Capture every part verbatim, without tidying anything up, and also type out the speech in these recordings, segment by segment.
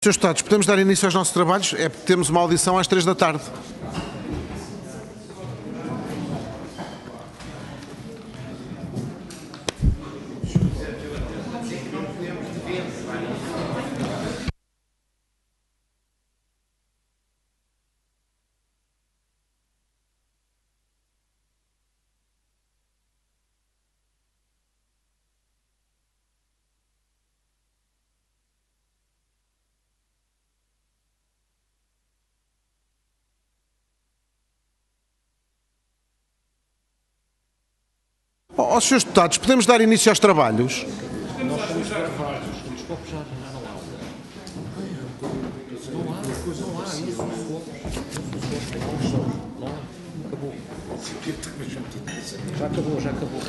senhores Deputados, podemos dar início aos nossos trabalhos? É porque temos uma audição às três da tarde. Ó, oh, senhores Deputados, podemos dar início aos trabalhos? Nós somos gravados, os copos já, já não há. Não há, depois não há isso, os copos. Os copos não há, acabou. Já acabou, já acabou.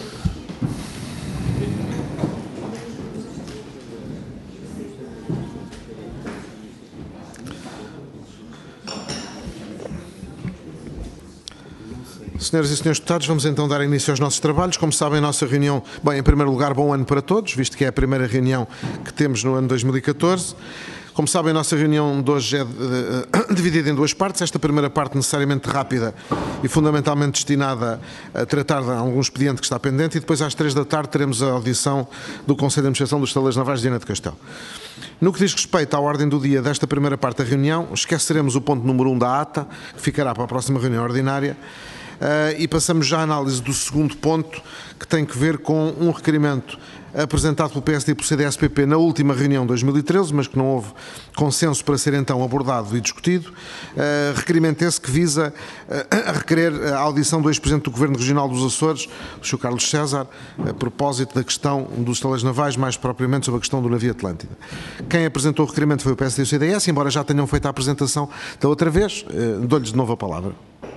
Senhoras e senhores deputados, vamos então dar início aos nossos trabalhos. Como sabem, a nossa reunião, bem, em primeiro lugar, bom ano para todos, visto que é a primeira reunião que temos no ano dois mil e catorze. Como sabem, a nossa reunião de hoje é dividida em duas partes. Esta primeira parte necessariamente rápida e fundamentalmente destinada a tratar de algum expediente que está pendente, e depois às três da tarde teremos a audição do Conselho de Administração dos Estaleiros Navais de Viana do Castelo. No que diz respeito à ordem do dia desta primeira parte da reunião, esqueceremos o ponto número um da ata, que ficará para a próxima reunião ordinária. Uh, e passamos já à análise do segundo ponto, que tem que ver com um requerimento apresentado pelo P S D e pelo C D S P P na última reunião de dois mil e treze, mas que não houve consenso para ser então abordado e discutido. Uh, requerimento esse que visa uh, a requerer a audição do ex-presidente do Governo Regional dos Açores, o senhor Carlos César, a propósito da questão dos estaleiros navais, mais propriamente sobre a questão do navio Atlântida. Quem apresentou o requerimento foi o P S D e o C D S, embora já tenham feito a apresentação da outra vez. Uh, dou-lhes de novo a palavra.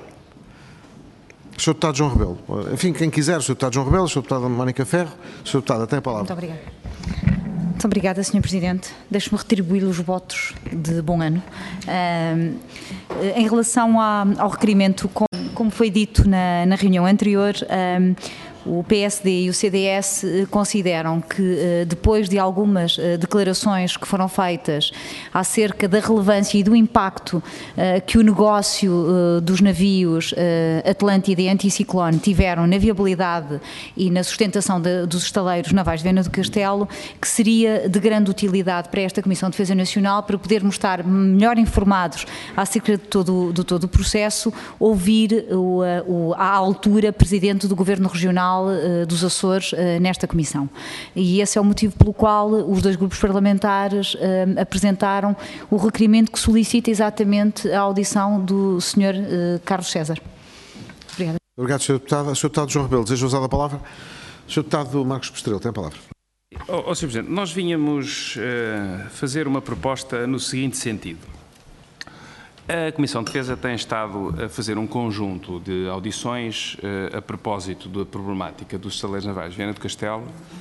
senhor Deputado João Rebelo. Enfim, quem quiser, o senhor Deputado João Rebelo, o senhor Deputado Mónica Ferro, o senhor Deputado, tem a palavra. Muito obrigada. Muito obrigada, senhor Presidente. Deixe-me retribuir os votos de bom ano. Uh, em relação a, ao requerimento, como, como foi dito na, na reunião anterior, uh, o P S D e o C D S consideram que, depois de algumas declarações que foram feitas acerca da relevância e do impacto que o negócio dos navios Atlântida e Anticiclone tiveram na viabilidade e na sustentação de, dos estaleiros navais de Viana do Castelo, que seria de grande utilidade para esta Comissão de Defesa Nacional, para podermos estar melhor informados acerca de todo, de todo o processo, ouvir o, o, à altura Presidente do Governo Regional dos Açores nesta comissão. E esse é o motivo pelo qual os dois grupos parlamentares apresentaram o requerimento que solicita exatamente a audição do senhor Carlos César. Obrigada. Obrigado, senhor Deputado. senhor Deputado João Rebelo, deseja usar a palavra? senhor Deputado Marcos Postrelo, tem a palavra. Oh, oh, senhor Presidente, nós vínhamos uh, fazer uma proposta no seguinte sentido. A Comissão de Defesa tem estado a fazer um conjunto de audições uh, a propósito da problemática dos estaleiros navais de Viana do Castelo,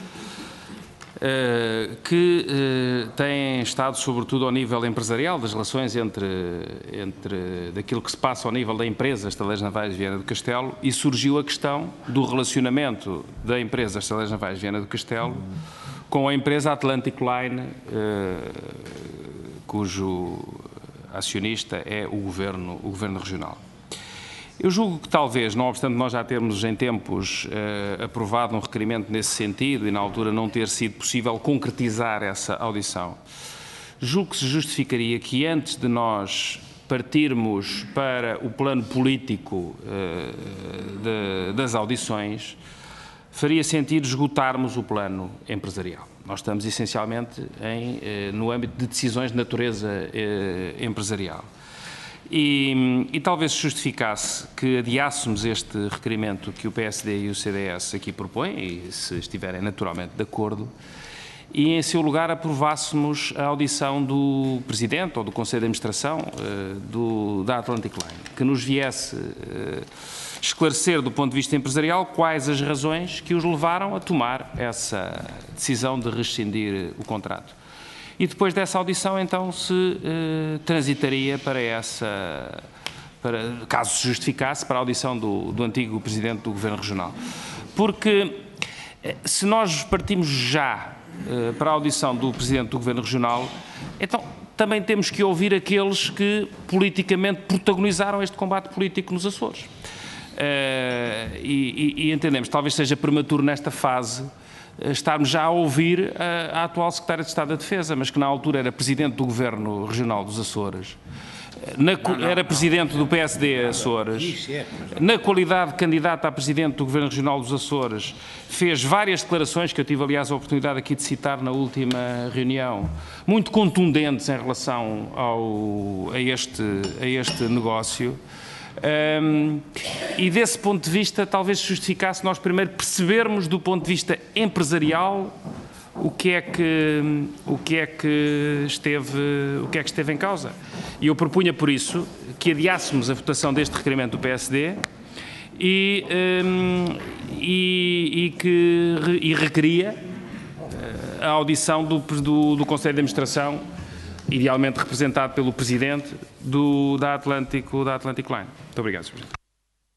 uh, que uh, têm estado sobretudo ao nível empresarial, das relações entre, entre daquilo que se passa ao nível da empresa Estaleiros Navais de Viana do Castelo, e surgiu a questão do relacionamento da empresa Estaleiros Navais de Viana do Castelo com a empresa Atlantic Line, uh, cujo acionista é o Governo, o Governo Regional. Eu julgo que talvez, não obstante nós já termos em tempos eh, aprovado um requerimento nesse sentido e na altura não ter sido possível concretizar essa audição, julgo que se justificaria que antes de nós partirmos para o plano político eh, de, das audições, faria sentido esgotarmos o plano empresarial. Nós estamos essencialmente em, eh, no âmbito de decisões de natureza eh, empresarial. E, e talvez se justificasse que adiássemos este requerimento que o P S D e o C D S aqui propõem, e se estiverem naturalmente de acordo, e em seu lugar aprovássemos a audição do Presidente ou do Conselho de Administração eh, do, da Atlantic Line, que nos viesse eh, esclarecer do ponto de vista empresarial quais as razões que os levaram a tomar essa decisão de rescindir o contrato. E depois dessa audição, então, se eh, transitaria para essa, para, caso se justificasse, para a audição do, do antigo Presidente do Governo Regional. Porque eh, se nós partimos já eh, para a audição do Presidente do Governo Regional, então também temos que ouvir aqueles que politicamente protagonizaram este combate político nos Açores. Uh, e, e, e entendemos, talvez seja prematuro nesta fase uh, estarmos já a ouvir a, a atual Secretária de Estado da Defesa, mas que na altura era Presidente do Governo Regional dos Açores. Na, não, não, era Presidente não. do P S D Açores, na qualidade de candidata a Presidente do Governo Regional dos Açores, fez várias declarações, que eu tive aliás a oportunidade aqui de citar na última reunião, muito contundentes em relação ao, a, este, a este negócio. Um, e desse ponto de vista talvez justificasse nós primeiro percebermos do ponto de vista empresarial o que é que, o que é que esteve, o que é que esteve em causa. E eu propunha, por isso, que adiássemos a votação deste requerimento do P S D e, um, e, e que e requeria a audição do, do, do Conselho de Administração, idealmente representado pelo Presidente do, da, Atlântico, da Atlantic Line. Muito obrigado, senhor Presidente.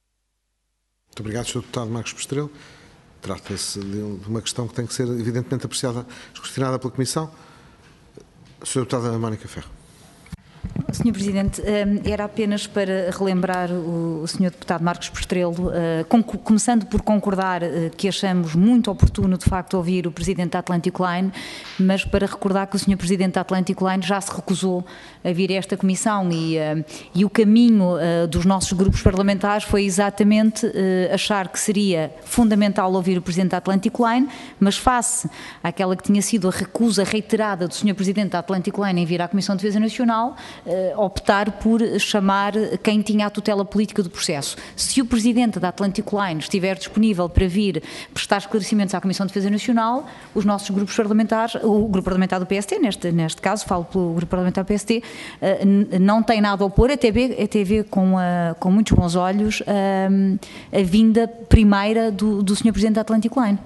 Muito obrigado, senhor Deputado Marcos Postrelo. Trata-se de uma questão que tem que ser evidentemente apreciada, escrutinada pela Comissão. senhora Deputada Mónica Ferro. senhor Presidente, era apenas para relembrar o senhor Deputado Marcos Postrelo, começando por concordar que achamos muito oportuno, de facto, ouvir o Presidente da Atlantic Line, mas para recordar que o senhor Presidente da Atlantic Line já se recusou a vir a esta Comissão e, e o caminho dos nossos grupos parlamentares foi exatamente achar que seria fundamental ouvir o Presidente da Atlantic Line, mas face àquela que tinha sido a recusa reiterada do senhor Presidente da Atlantic Line em vir à Comissão de Defesa Nacional, optar por chamar quem tinha a tutela política do processo. Se o Presidente da Atlantic Line estiver disponível para vir prestar esclarecimentos à Comissão de Defesa Nacional, os nossos grupos parlamentares, o grupo parlamentar do P S D, neste, neste caso, falo pelo grupo parlamentar do P S D, não tem nada a opor, até vê, até vê com, a, com muitos bons olhos a, a vinda primeira do, do senhor Presidente da Atlantic Line.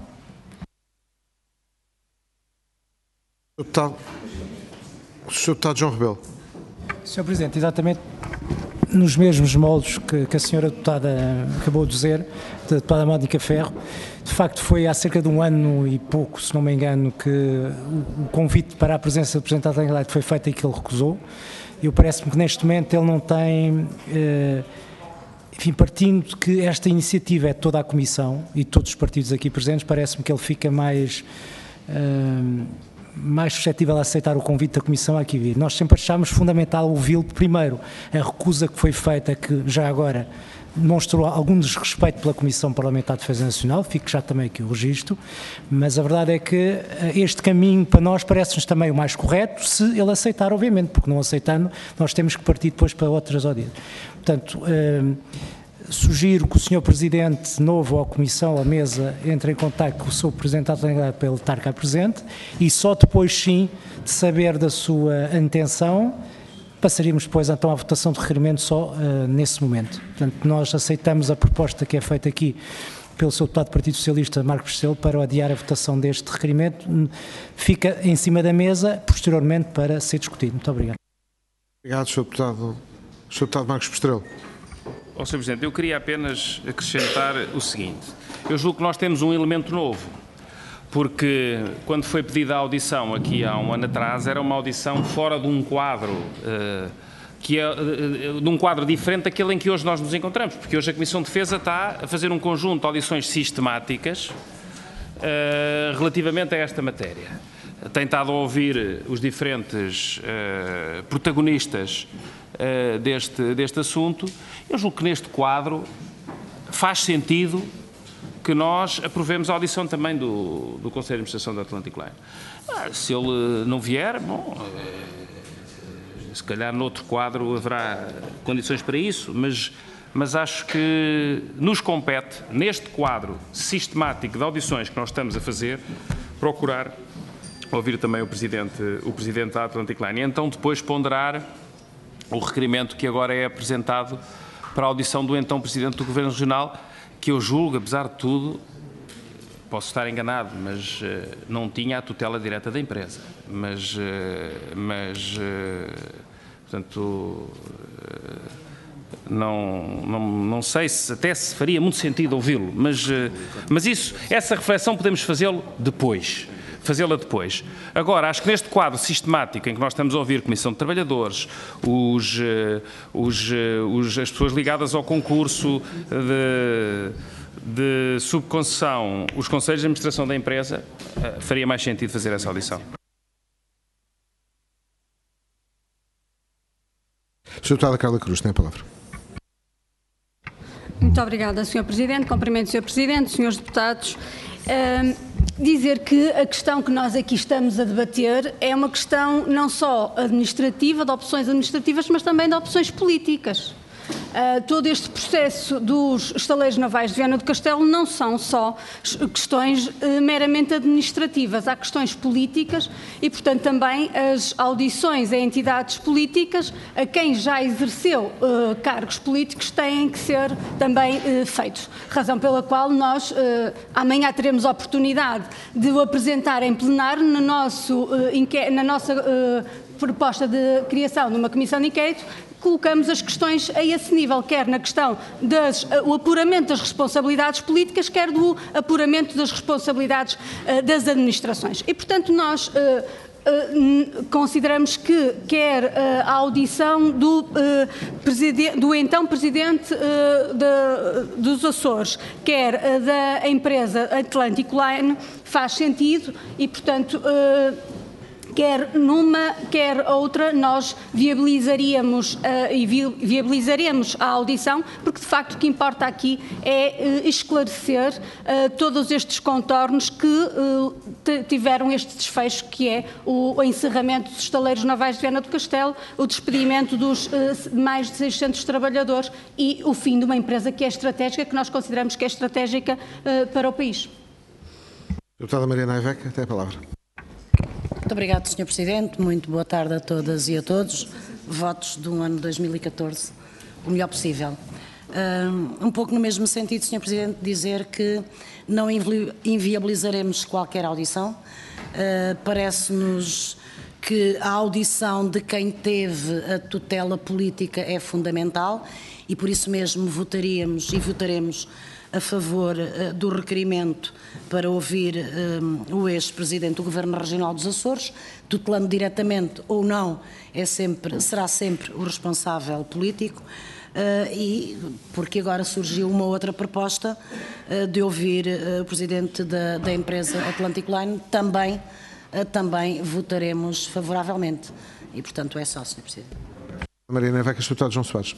Deputado, senhor Deputado João Rebelo. senhor Presidente, exatamente nos mesmos moldes que, que a senhora deputada acabou de dizer, da deputada Mónica Ferro, de facto foi há cerca de um ano e pouco, se não me engano, que o, o convite para a presença do Presidente da Atlantic Line foi feito e que ele recusou. Eu parece-me que neste momento ele não tem, eh, enfim, partindo de que esta iniciativa é de toda a Comissão e de todos os partidos aqui presentes, parece-me que ele fica mais... Eh, mais suscetível a aceitar o convite da Comissão a aqui vir. Nós sempre achámos fundamental ouvi-lo, primeiro, a recusa que foi feita, que já agora demonstrou algum desrespeito pela Comissão Parlamentar de Defesa Nacional, fico já também aqui o registro, mas a verdade é que este caminho para nós parece-nos também o mais correto, se ele aceitar, obviamente, porque não aceitando, nós temos que partir depois para outras audiências. Portanto, eh, sugiro que o senhor Presidente novo ou a Comissão, a mesa, entre em contato com o seu Presidente da Atlantic Line para ele estar cá presente e só depois sim de saber da sua intenção passaríamos depois então à votação de requerimento só uh, nesse momento. Portanto, nós aceitamos a proposta que é feita aqui pelo seu deputado do Partido Socialista, Marcos Postrelo, para adiar a votação deste requerimento. Fica em cima da mesa, posteriormente, para ser discutido. Muito obrigado. Obrigado, senhor Deputado, senhor Deputado Marcos Postrelo. Oh, senhor Presidente, eu queria apenas acrescentar o seguinte. Eu julgo que nós temos um elemento novo, porque quando foi pedida a audição aqui há um ano atrás, era uma audição fora de um quadro, uh, que é, uh, de um quadro diferente daquele em que hoje nós nos encontramos, porque hoje a Comissão de Defesa está a fazer um conjunto de audições sistemáticas uh, relativamente a esta matéria. Tem estado a ouvir os diferentes uh, protagonistas uh, deste, deste assunto. Eu julgo que neste quadro faz sentido que nós aprovemos a audição também do, do Conselho de Administração da Atlantic Line. Ah, se ele não vier, bom, é, se calhar noutro quadro haverá condições para isso, mas, mas acho que nos compete, neste quadro sistemático de audições que nós estamos a fazer, procurar ouvir também o Presidente, o Presidente da Atlantic Line e então depois ponderar o requerimento que agora é apresentado para a audição do então Presidente do Governo Regional, que eu julgo, apesar de tudo, posso estar enganado, mas uh, não tinha a tutela direta da empresa. Mas, uh, mas uh, portanto, uh, não, não, não sei se até se faria muito sentido ouvi-lo, mas, uh, mas isso, essa reflexão podemos fazê-lo depois. fazê-la depois. Agora, acho que neste quadro sistemático em que nós estamos a ouvir Comissão de Trabalhadores, os, os, os, as pessoas ligadas ao concurso de, de subconcessão, os conselhos de administração da empresa, faria mais sentido fazer essa audição. senhora Deputada Carla Cruz, tem a palavra. Muito obrigada, senhor Presidente. Cumprimento o senhor Presidente, senhores deputados. Uh, dizer que a questão que nós aqui estamos a debater é uma questão não só administrativa, de opções administrativas, mas também de opções políticas. Uh, todo este processo dos estaleiros navais de Viana do Castelo não são só questões uh, meramente administrativas, há questões políticas e, portanto, também as audições a entidades políticas, a quem já exerceu uh, cargos políticos, têm que ser também uh, feitos. Razão pela qual nós uh, amanhã teremos a oportunidade de o apresentar em plenário no nosso, uh, na nossa uh, proposta de criação de uma comissão de inquérito. Colocamos as questões a esse nível, quer na questão do apuramento das responsabilidades políticas, quer do apuramento das responsabilidades uh, das administrações. E, portanto, nós uh, uh, consideramos que quer uh, a audição do, uh, do então Presidente uh, de, dos Açores, quer uh, da empresa Atlantic Line, faz sentido e, portanto, uh, quer numa, quer outra, nós viabilizaríamos uh, e vi, viabilizaremos a audição, porque de facto o que importa aqui é uh, esclarecer uh, todos estes contornos que uh, tiveram este desfecho, que é o, o encerramento dos estaleiros navais de Viana do Castelo, o despedimento dos uh, mais de seiscentos trabalhadores e o fim de uma empresa que é estratégica, que nós consideramos que é estratégica uh, para o país. Deputada Mariana Aiveca, tem a palavra. Muito obrigado, senhor Presidente. Muito boa tarde a todas e a todos. Votos do ano dois mil e catorze, o melhor possível. Um pouco no mesmo sentido, senhor Presidente, dizer que não inviabilizaremos qualquer audição. Uh, Parece-nos que a audição de quem teve a tutela política é fundamental e por isso mesmo votaríamos e votaremos a favor uh, do requerimento para ouvir um, o ex-presidente do Governo Regional dos Açores, tutelando diretamente ou não, é sempre, será sempre o responsável político, uh, e porque agora surgiu uma outra proposta uh, de ouvir uh, o presidente da, da empresa Atlantic Line, também, uh, também votaremos favoravelmente. E, portanto, é só, senhor Presidente. Mariana Aiveca, deputado João Soares.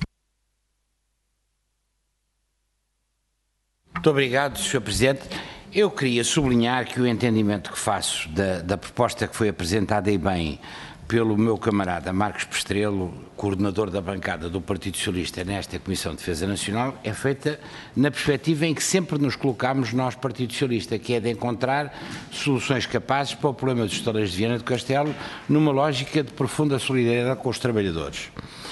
Muito obrigado, senhor Presidente. Eu queria sublinhar que o entendimento que faço da, da proposta que foi apresentada e bem pelo meu camarada Marcos Pestrelo, coordenador da bancada do Partido Socialista nesta Comissão de Defesa Nacional, é feita na perspectiva em que sempre nos colocamos nós, Partido Socialista, que é de encontrar soluções capazes para o problema dos estaleiros de Viana do Castelo, numa lógica de profunda solidariedade com os trabalhadores.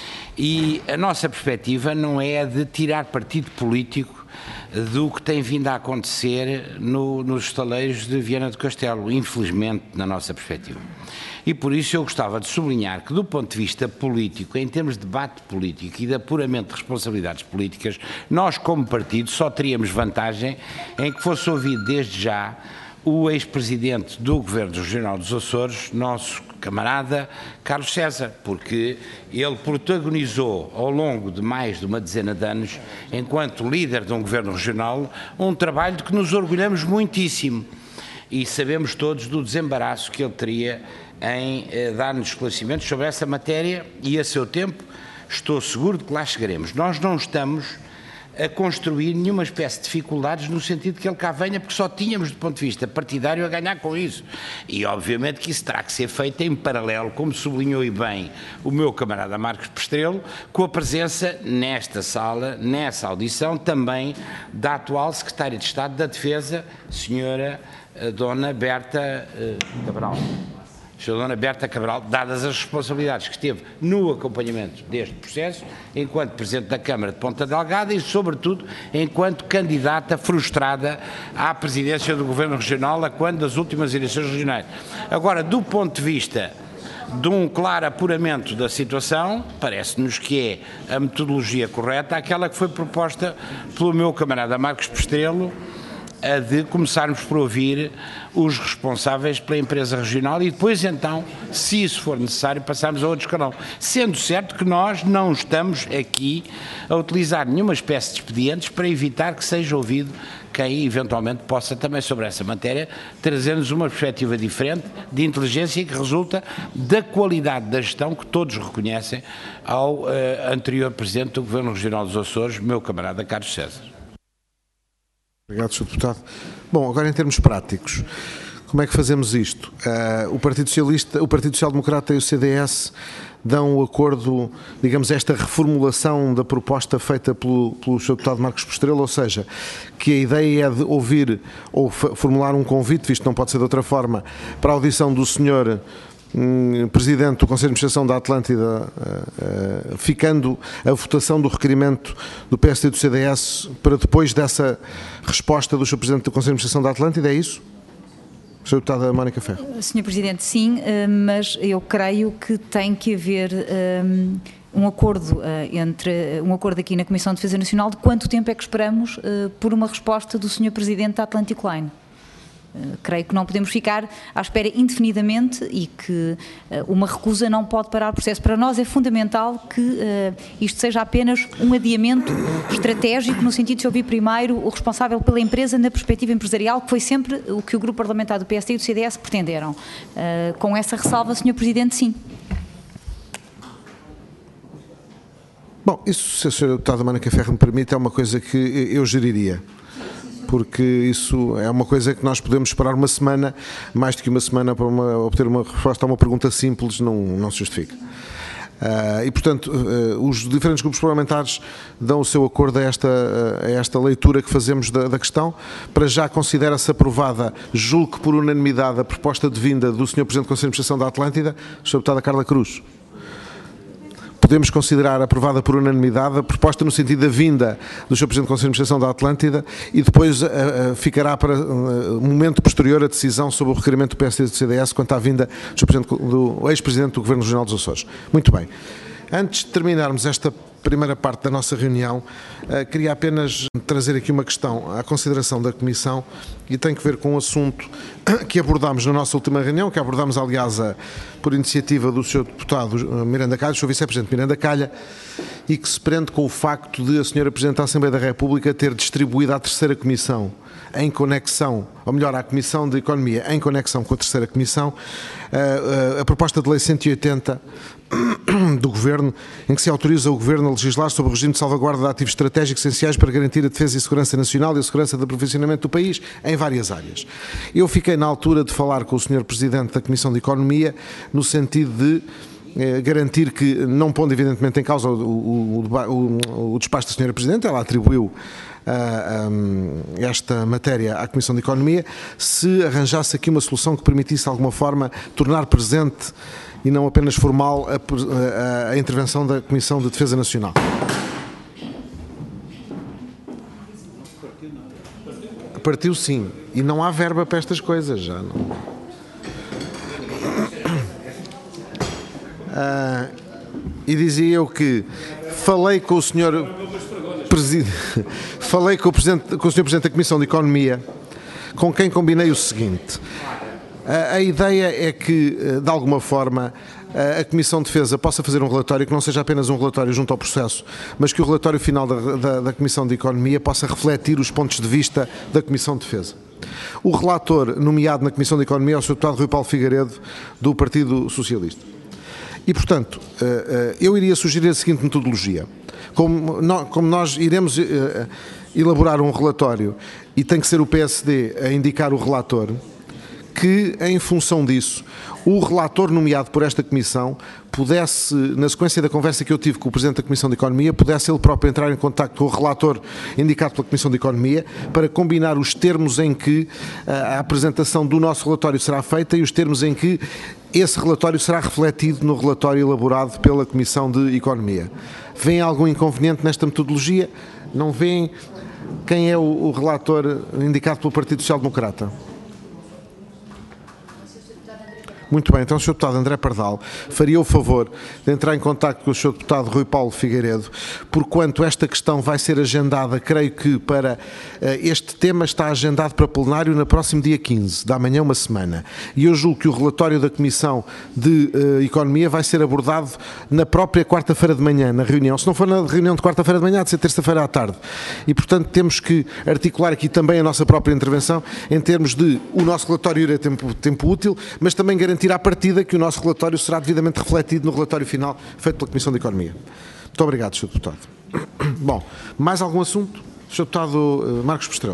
E a nossa perspectiva não é a de tirar partido político do que tem vindo a acontecer no, nos estaleiros de Viana do Castelo, infelizmente, na nossa perspectiva. E por isso eu gostava de sublinhar que, do ponto de vista político, em termos de debate político e de apuramento de responsabilidades políticas, nós, como partido, só teríamos vantagem em que fosse ouvido desde já o ex-presidente do Governo Regional dos Açores, nosso camarada Carlos César, porque ele protagonizou ao longo de mais de uma dezena de anos, enquanto líder de um governo regional, um trabalho de que nos orgulhamos muitíssimo e sabemos todos do desembaraço que ele teria em eh, dar-nos esclarecimentos sobre essa matéria e a seu tempo estou seguro de que lá chegaremos. Nós não estamos a construir nenhuma espécie de dificuldades no sentido que ele cá venha, porque só tínhamos, do ponto de vista partidário, a ganhar com isso. E, obviamente, que isso terá que ser feito em paralelo, como sublinhou e bem o meu camarada Marcos Pestrelo, com a presença nesta sala, nessa audição, também da atual Secretária de Estado da Defesa, senhora Dona Berta uh, Cabral. senhora Dona Berta Cabral, dadas as responsabilidades que teve no acompanhamento deste processo, enquanto Presidente da Câmara de Ponta Delgada e, sobretudo, enquanto candidata frustrada à presidência do Governo Regional a quando das últimas eleições regionais. Agora, do ponto de vista de um claro apuramento da situação, parece-nos que é a metodologia correta, aquela que foi proposta pelo meu camarada Marcos Pestrelo, a de começarmos por ouvir os responsáveis pela empresa regional e depois então, se isso for necessário, passarmos a outro escalão. Sendo certo que nós não estamos aqui a utilizar nenhuma espécie de expedientes para evitar que seja ouvido quem eventualmente possa também sobre essa matéria trazer-nos uma perspectiva diferente de inteligência que resulta da qualidade da gestão que todos reconhecem ao uh, anterior Presidente do Governo Regional dos Açores, meu camarada Carlos César. Obrigado, senhor Deputado. Bom, agora em termos práticos, como é que fazemos isto? Uh, o Partido Socialista, o Partido Social Democrata e o C D S dão o acordo, digamos, esta reformulação da proposta feita pelo, pelo senhor Deputado Marcos Pestrelo, ou seja, que a ideia é de ouvir ou formular um convite, visto que não pode ser de outra forma, para a audição do senhor hum, Presidente do Conselho de Administração da Atlântida, uh, uh, ficando a votação do requerimento do P S D e do C D S para depois dessa resposta do senhor Presidente do Conselho de Administração da Atlântida, é isso? senhora Deputada Mónica Ferro. senhor Presidente, sim, mas eu creio que tem que haver um, um acordo entre um acordo aqui na Comissão de Defesa Nacional de quanto tempo é que esperamos uh, por uma resposta do senhor Presidente da Atlantic Line. Uh, creio que não podemos ficar à espera indefinidamente e que uh, uma recusa não pode parar o processo. Para nós é fundamental que uh, isto seja apenas um adiamento estratégico, no sentido de ouvir primeiro o responsável pela empresa na perspectiva empresarial, que foi sempre o que o Grupo Parlamentar do P S D e do C D S pretenderam. Uh, com essa ressalva, senhor Presidente, sim. Bom, isso, se a senhora Deputada Mónica Ferro me permite, é uma coisa que eu geriria. Porque isso é uma coisa que nós podemos esperar uma semana, mais do que uma semana para uma, obter uma resposta a uma pergunta simples, não, não se justifica. Uh, e, portanto, uh, os diferentes grupos parlamentares dão o seu acordo a esta, a esta leitura que fazemos da, da questão. Para já considera-se aprovada, julgo que por unanimidade, a proposta de vinda do senhor Presidente do Conselho de Administração da Atlântida, a senhora Deputada Carla Cruz. Podemos considerar aprovada por unanimidade a proposta no sentido da vinda do senhor Presidente do Conselho de Administração da Atlântida e depois uh, uh, ficará para um uh, momento posterior a decisão sobre o requerimento do P S D e do C D S quanto à vinda do, do ex-Presidente do Governo Regional dos Açores. Muito bem. Antes de terminarmos esta primeira parte da nossa reunião, uh, queria apenas trazer aqui uma questão à consideração da Comissão e tem que ver com um assunto que abordámos na nossa última reunião, que abordámos, aliás, a, por iniciativa do senhor Deputado Miranda Calha, do senhor Vice-Presidente Miranda Calha, e que se prende com o facto de a senhora Presidente da Assembleia da República ter distribuído à terceira Comissão, em conexão, ou melhor, à Comissão de Economia, em conexão com a terceira Comissão, a, a, a proposta de lei cento e oitenta do Governo, em que se autoriza o Governo a legislar sobre o regime de salvaguarda de ativos estratégicos essenciais para garantir a defesa e a segurança nacional e a segurança de aprovisionamento do país em várias áreas. Eu fiquei na altura de falar com o senhor Presidente da Comissão de Economia no sentido de eh, garantir que, não pondo evidentemente em causa o, o, o, o despacho da senhora Presidente, ela atribuiu Uh, um, esta matéria à Comissão de Economia, se arranjasse aqui uma solução que permitisse de alguma forma tornar presente e não apenas formal a, a, a intervenção da Comissão de Defesa Nacional. Partiu sim, e não há verba para estas coisas já. Não. Uh, e dizia eu que falei com o senhor Presidente, falei com o, Presidente, com o senhor Presidente da Comissão de Economia, com quem combinei o seguinte: a, a ideia é que, de alguma forma, a, a Comissão de Defesa possa fazer um relatório que não seja apenas um relatório junto ao processo, mas que o relatório final da, da, da Comissão de Economia possa refletir os pontos de vista da Comissão de Defesa. O relator nomeado na Comissão de Economia é o senhor Deputado Rui Paulo Figueiredo, do Partido Socialista. E, portanto, eu iria sugerir a seguinte metodologia. Como nós iremos elaborar um relatório e tem que ser o P S D a indicar o relator, que, em função disso, o relator nomeado por esta Comissão pudesse, na sequência da conversa que eu tive com o Presidente da Comissão de Economia, pudesse ele próprio entrar em contacto com o relator indicado pela Comissão de Economia para combinar os termos em que a apresentação do nosso relatório será feita e os termos em que esse relatório será refletido no relatório elaborado pela Comissão de Economia. Vêem algum inconveniente nesta metodologia? Não vêem? Quem é o, o relator indicado pelo Partido Social Democrata? Muito bem, então o senhor Deputado André Pardal faria o favor de entrar em contacto com o senhor Deputado Rui Paulo Figueiredo, porquanto esta questão vai ser agendada, creio que para este tema está agendado para plenário no próximo dia quinze, da manhã uma semana. E eu julgo que o relatório da Comissão de uh, Economia vai ser abordado na própria quarta-feira de manhã, na reunião. Se não for na reunião de quarta-feira de manhã, há de ser terça-feira à tarde. E, portanto, temos que articular aqui também a nossa própria intervenção em termos de o nosso relatório ir a tempo, tempo útil, mas também garantir à partida que o nosso relatório será devidamente refletido no relatório final feito pela Comissão de Economia. Muito obrigado, senhor Deputado. Bom, mais algum assunto? senhor Deputado Marcos Postrelo.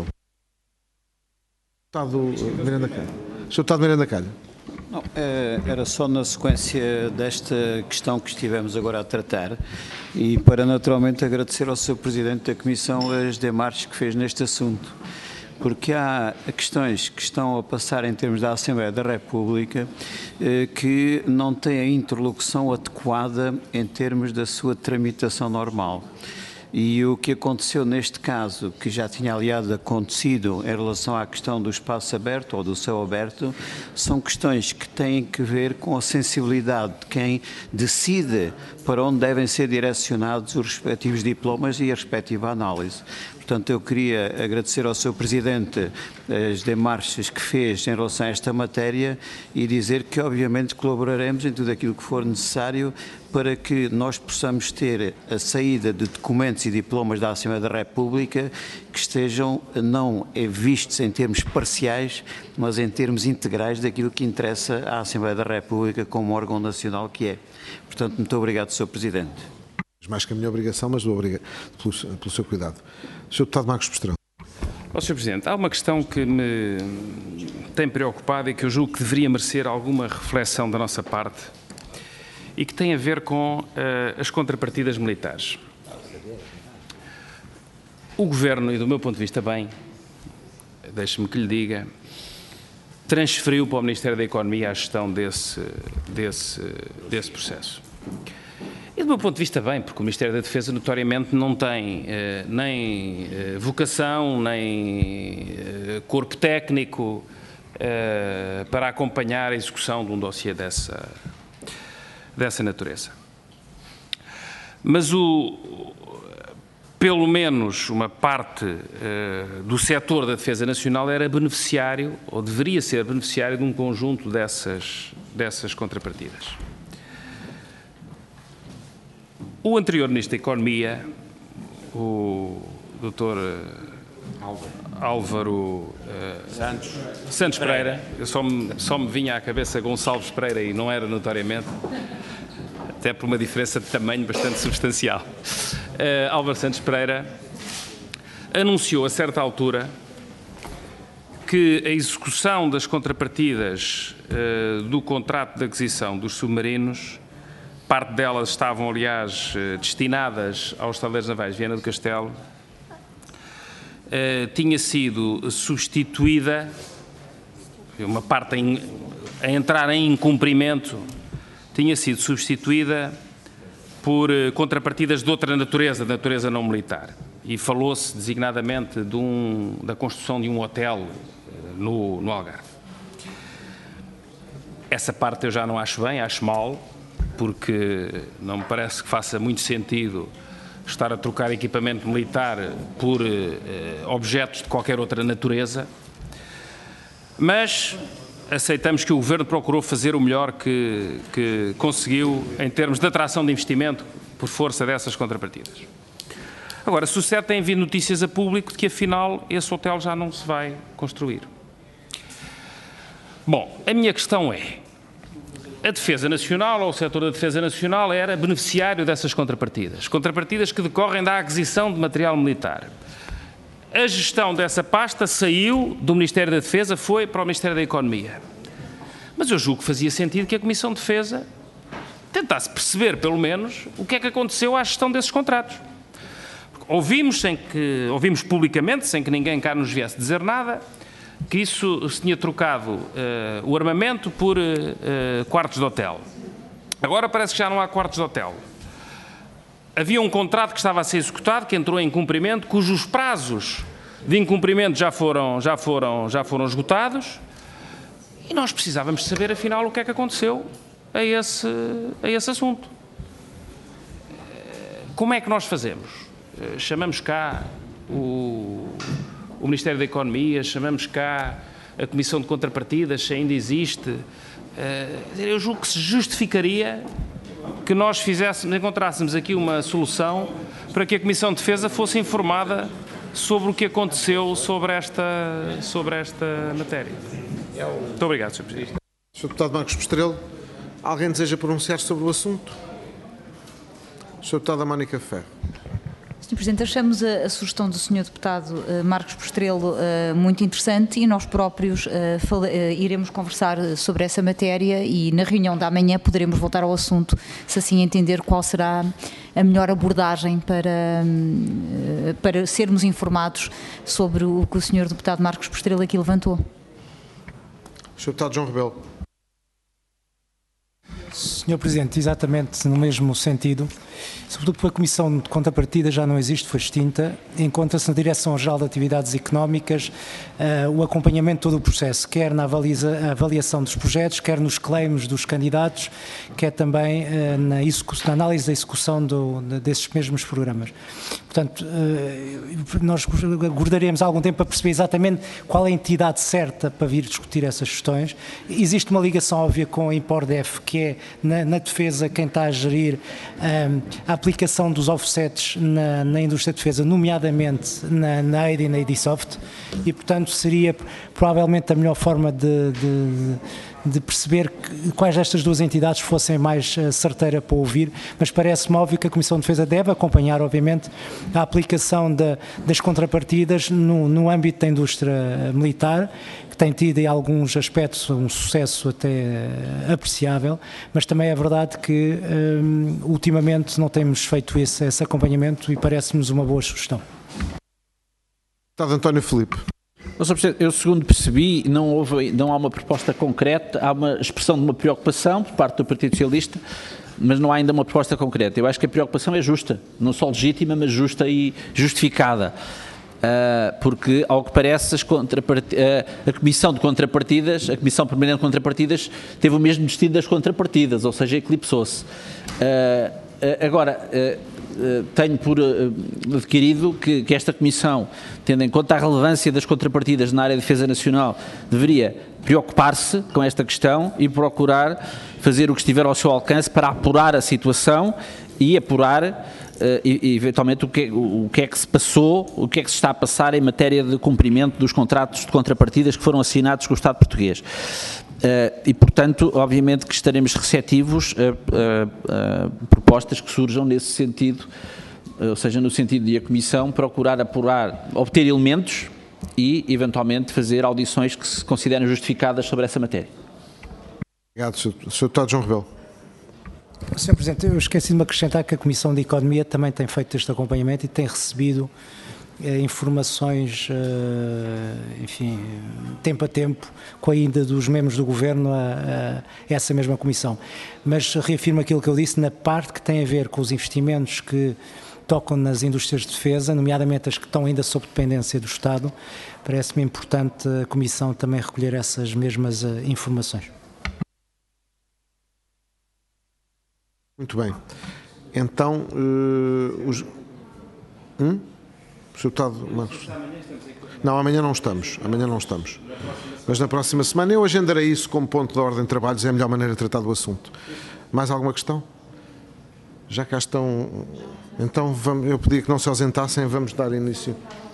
Deputado Miranda Calho. senhor Deputado Miranda Calho. Não, era só na sequência desta questão que estivemos agora a tratar e para naturalmente agradecer ao senhor Presidente da Comissão as demarches que fez neste assunto. Porque há questões que estão a passar em termos da Assembleia da República eh, que não têm a interlocução adequada em termos da sua tramitação normal. E o que aconteceu neste caso, que já tinha aliás acontecido em relação à questão do espaço aberto ou do céu aberto, são questões que têm que ver com a sensibilidade de quem decide para onde devem ser direcionados os respectivos diplomas e a respectiva análise. Portanto, eu queria agradecer ao senhor Presidente as demarches que fez em relação a esta matéria e dizer que, obviamente, colaboraremos em tudo aquilo que for necessário para que nós possamos ter a saída de documentos e diplomas da Assembleia da República que estejam não vistos em termos parciais, mas em termos integrais daquilo que interessa à Assembleia da República como órgão nacional que é. Portanto, muito obrigado, senhor Presidente. Mais que a minha obrigação, mas obrigado pelo, pelo seu cuidado. senhor Deputado Marcos Postrelo. Oh, senhor Presidente, há uma questão que me tem preocupado e que eu julgo que deveria merecer alguma reflexão da nossa parte e que tem a ver com uh, as contrapartidas militares. O Governo, e do meu ponto de vista bem, deixe-me que lhe diga, transferiu para o Ministério da Economia a gestão desse, desse, desse processo. E do meu ponto de vista bem, porque o Ministério da Defesa notoriamente não tem eh, nem eh, vocação, nem eh, corpo técnico eh, para acompanhar a execução de um dossiê dessa, dessa natureza. Mas o, pelo menos uma parte eh, do setor da Defesa Nacional era beneficiário, ou deveria ser beneficiário, de um conjunto dessas, dessas contrapartidas. O anterior Ministro da Economia, o doutor Álvaro, Álvaro uh, Santos, Santos Pereira, eu só, me, só me vinha à cabeça Gonçalves Pereira e não era notoriamente, até por uma diferença de tamanho bastante substancial. Uh, Álvaro Santos Pereira anunciou a certa altura que a execução das contrapartidas uh, do contrato de aquisição dos submarinos, parte delas estavam, aliás, destinadas aos estaleiros navais Viana do Castelo, eh, tinha sido substituída, uma parte em, a entrar em incumprimento, tinha sido substituída por eh, contrapartidas de outra natureza, de natureza não militar. E falou-se designadamente de um, da construção de um hotel eh, no, no Algarve. Essa parte eu já não acho bem, acho mal, porque não me parece que faça muito sentido estar a trocar equipamento militar por eh, objetos de qualquer outra natureza, mas aceitamos que o Governo procurou fazer o melhor que, que conseguiu em termos de atração de investimento por força dessas contrapartidas. Agora, sucede, tem vindo notícias a público de que afinal esse hotel já não se vai construir. Bom, a minha questão é: a Defesa Nacional, ou o setor da Defesa Nacional, era beneficiário dessas contrapartidas. Contrapartidas que decorrem da aquisição de material militar. A gestão dessa pasta saiu do Ministério da Defesa, foi para o Ministério da Economia. Mas eu julgo que fazia sentido que a Comissão de Defesa tentasse perceber, pelo menos, o que é que aconteceu à gestão desses contratos. Ouvimos, sem que, ouvimos publicamente, sem que ninguém cá nos viesse dizer nada, que isso se tinha trocado uh, o armamento por uh, uh, quartos de hotel. Agora parece que já não há quartos de hotel. Havia um contrato que estava a ser executado, que entrou em cumprimento, cujos prazos de incumprimento já foram, já foram, já foram esgotados, E nós precisávamos saber, afinal, o que é que aconteceu a esse, a esse assunto. Como é que nós fazemos? Chamamos cá o, o Ministério da Economia, chamamos cá a Comissão de Contrapartidas, se ainda existe. Eu julgo que se justificaria que nós fizéssemos, encontrássemos aqui uma solução para que a Comissão de Defesa fosse informada sobre o que aconteceu sobre esta, sobre esta matéria. Muito obrigado, senhor Presidente. senhor Deputado Marcos Pestrelo, alguém deseja pronunciar sobre o assunto? senhor Deputada Mónica Ferro. senhor Presidente, achamos a, a sugestão do senhor Deputado uh, Marcos Pestrelo uh, muito interessante e nós próprios uh, fala, uh, iremos conversar sobre essa matéria e na reunião da manhã poderemos voltar ao assunto, se assim entender qual será a melhor abordagem para, uh, para sermos informados sobre o que o senhor Deputado Marcos Pestrelo aqui levantou. senhor Deputado João Rebelo. senhor Presidente, exatamente no mesmo sentido, sobretudo porque a Comissão de Contrapartida já não existe, foi extinta, encontra-se na Direção-Geral de Atividades Económicas uh, o acompanhamento de todo o processo, quer na avaliza, avaliação dos projetos, quer nos claims dos candidatos, quer também uh, na, na análise da execução do, de, desses mesmos programas. Portanto, uh, nós guardaremos algum tempo para perceber exatamente qual é a entidade certa para vir discutir essas questões. Existe uma ligação óbvia com a Impordef, que é na, na defesa quem está a gerir um, a aplicação dos offsets na, na indústria de defesa, nomeadamente na, na A I D e na Edisoft, e portanto seria provavelmente a melhor forma de, de, de perceber que, quais destas duas entidades fossem mais uh, certeira para ouvir, mas parece-me óbvio que a Comissão de Defesa deve acompanhar, obviamente, a aplicação da, das contrapartidas no, no âmbito da indústria militar, que tem tido em alguns aspectos um sucesso até apreciável, mas também é verdade que um, ultimamente não temos feito esse, esse acompanhamento e parece-nos uma boa sugestão. Deputado António Filipe. Eu, segundo percebi, não, houve, não há uma proposta concreta, há uma expressão de uma preocupação por parte do Partido Socialista, mas não há ainda uma proposta concreta. Eu acho que a preocupação é justa, não só legítima, mas justa e justificada. Uh, porque, ao que parece, as contrapart... uh, a Comissão de Contrapartidas, a Comissão Permanente de Contrapartidas, teve o mesmo destino das contrapartidas, ou seja, eclipsou-se. Uh, uh, agora, uh, uh, tenho por uh, adquirido que, que esta Comissão, tendo em conta a relevância das contrapartidas na área de defesa nacional, deveria preocupar-se com esta questão e procurar fazer o que estiver ao seu alcance para apurar a situação e apurar Uh, e, e eventualmente o que, o, o que é que se passou, o que é que se está a passar em matéria de cumprimento dos contratos de contrapartidas que foram assinados com o Estado português. Uh, e, portanto, obviamente que estaremos receptivos a, a, a propostas que surjam nesse sentido, uh, ou seja, no sentido de a Comissão procurar apurar, obter elementos e, eventualmente, fazer audições que se considerem justificadas sobre essa matéria. Obrigado, senhor Deputado João Rebelo. senhor Presidente, eu esqueci de me acrescentar que a Comissão de Economia também tem feito este acompanhamento e tem recebido eh, informações, eh, enfim, tempo a tempo, com a ida dos membros do Governo a, a essa mesma Comissão. Mas reafirmo aquilo que eu disse, na parte que tem a ver com os investimentos que tocam nas indústrias de defesa, nomeadamente as que estão ainda sob dependência do Estado, parece-me importante a Comissão também recolher essas mesmas uh, informações. Muito bem. Então, uh, os... Hum? O senhor Deputado Marcos... Não, amanhã não estamos. Amanhã não estamos. Mas na próxima semana eu agendarei isso como ponto de ordem de trabalhos, é a melhor maneira de tratar do assunto. Mais alguma questão? Já cá estão... Então, vamos... eu pedi que não se ausentassem, vamos dar início.